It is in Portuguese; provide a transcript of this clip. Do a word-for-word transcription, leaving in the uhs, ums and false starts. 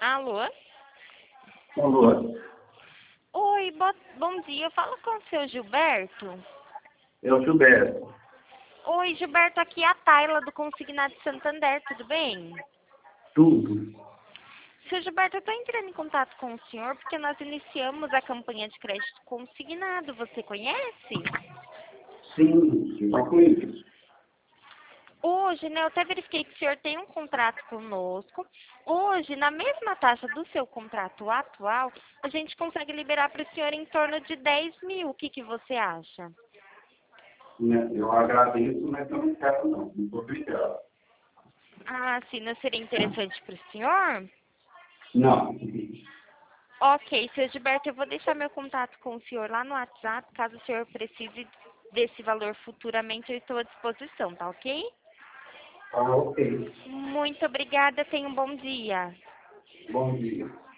Alô? Alô, Oi, bo- bom dia. Eu falo com o seu Gilberto. é o Gilberto. Oi, Gilberto, aqui é a Tayla do Consignado Santander, tudo bem? Tudo. Seu Gilberto, eu estou entrando em contato com o senhor porque nós iniciamos a campanha de crédito consignado. Você conhece? Sim, sim, já conheço. Hoje, né, eu até verifiquei que o senhor tem um contrato conosco. Hoje, na mesma taxa do seu contrato atual, a gente consegue liberar para o senhor em torno de dez mil. O que, que você acha? Né, eu agradeço, mas eu não quero não. Muito obrigado. Ah, sim, não seria interessante para o senhor? Não. Ok, seu Gilberto, eu vou deixar meu contato com o senhor lá no WhatsApp. Caso o senhor precise desse valor futuramente, eu estou à disposição, tá ok? Tá ok. Muito obrigada, tenha um bom dia. Bom dia.